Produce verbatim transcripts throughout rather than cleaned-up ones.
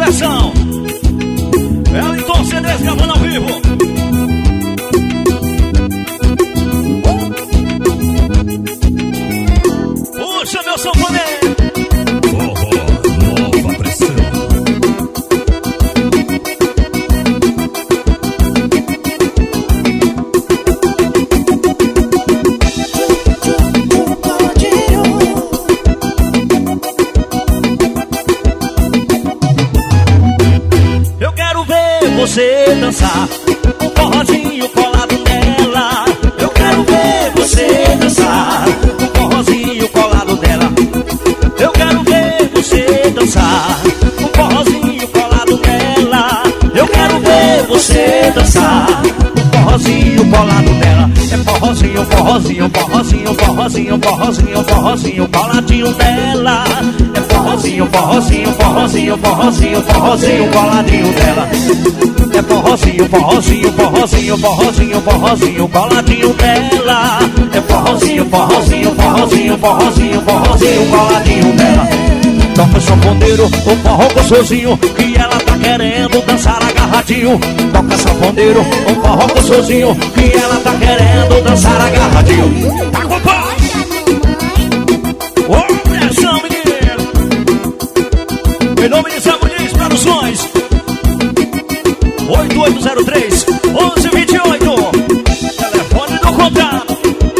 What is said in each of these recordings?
pressão. Wellington C Ds gravando ao vivo. Puxa meu sanfoneiro. Nova pressão. Eu quero ver você dançar um forrozinho colado nela. Eu quero ver você dançar um forrozinho colado nela. Eu quero ver você dançar um forrozinho colado nela. Eu quero ver você dançar um forrozinho colado nela. É forrozinho, forrozinho, forrozinho, forrozinho, forrozinho, forrozinho coladinho nela. É forrozinho, forrozinho, forrozinho, forrozinho, forrozinho coladinho nela. É forrozinho, forrozinho, forrozinho, forrozinho, forrozinho coladinho nela. É forrozinho, forrozinho, forrozinho, forrozinho, forrozinho coladinho nela. Toca sanfoneiro, o forró gostosinho, que ela tá querendo dançar agarradinho. Toca sanfoneiro, o forró gostosinho, que ela tá querendo dançar agarradinho. Tá com pai! Ô, pressão, menino! Em nome de Zé Muniz Produções, oito oito zero três, onze vinte e oito, telefone do contato.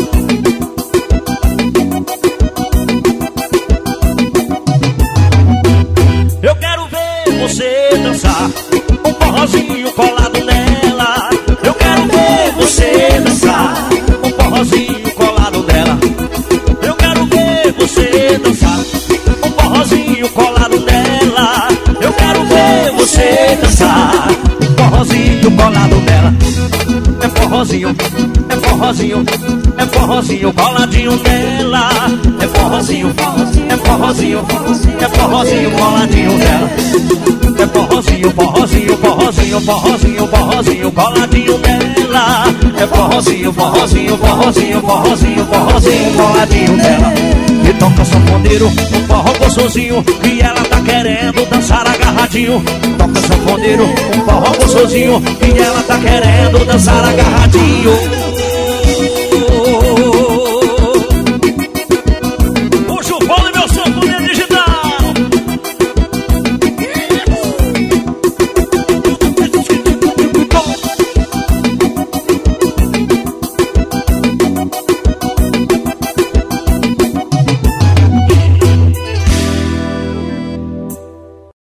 Eu quero ver você dançar um forrozinho colado nela. Eu quero ver você dançar um forrozinho colado nela. Eu quero ver você dançar um forrozinho colado nela. Eu quero ver você dançar forrozinho colado nela. É forrozinho, é forrozinho, é forrozinho coladinho nela. É forrozinho, é forrozinho, é forrozinho coladinho nela. É forrozinho, forrozinho, forrozinho, forrozinho, forrozinho coladinho nela. É forrozinho, forrozinho, forrozinho, forrozinho, forrozinho coladinho nela. E toca sanfoneiro, um forró gostosinho, que ela tá querendo dançar agarradinho. Toca sanfoneiro, um forró gostosinho, que ela tá querendo dançar agarradinho.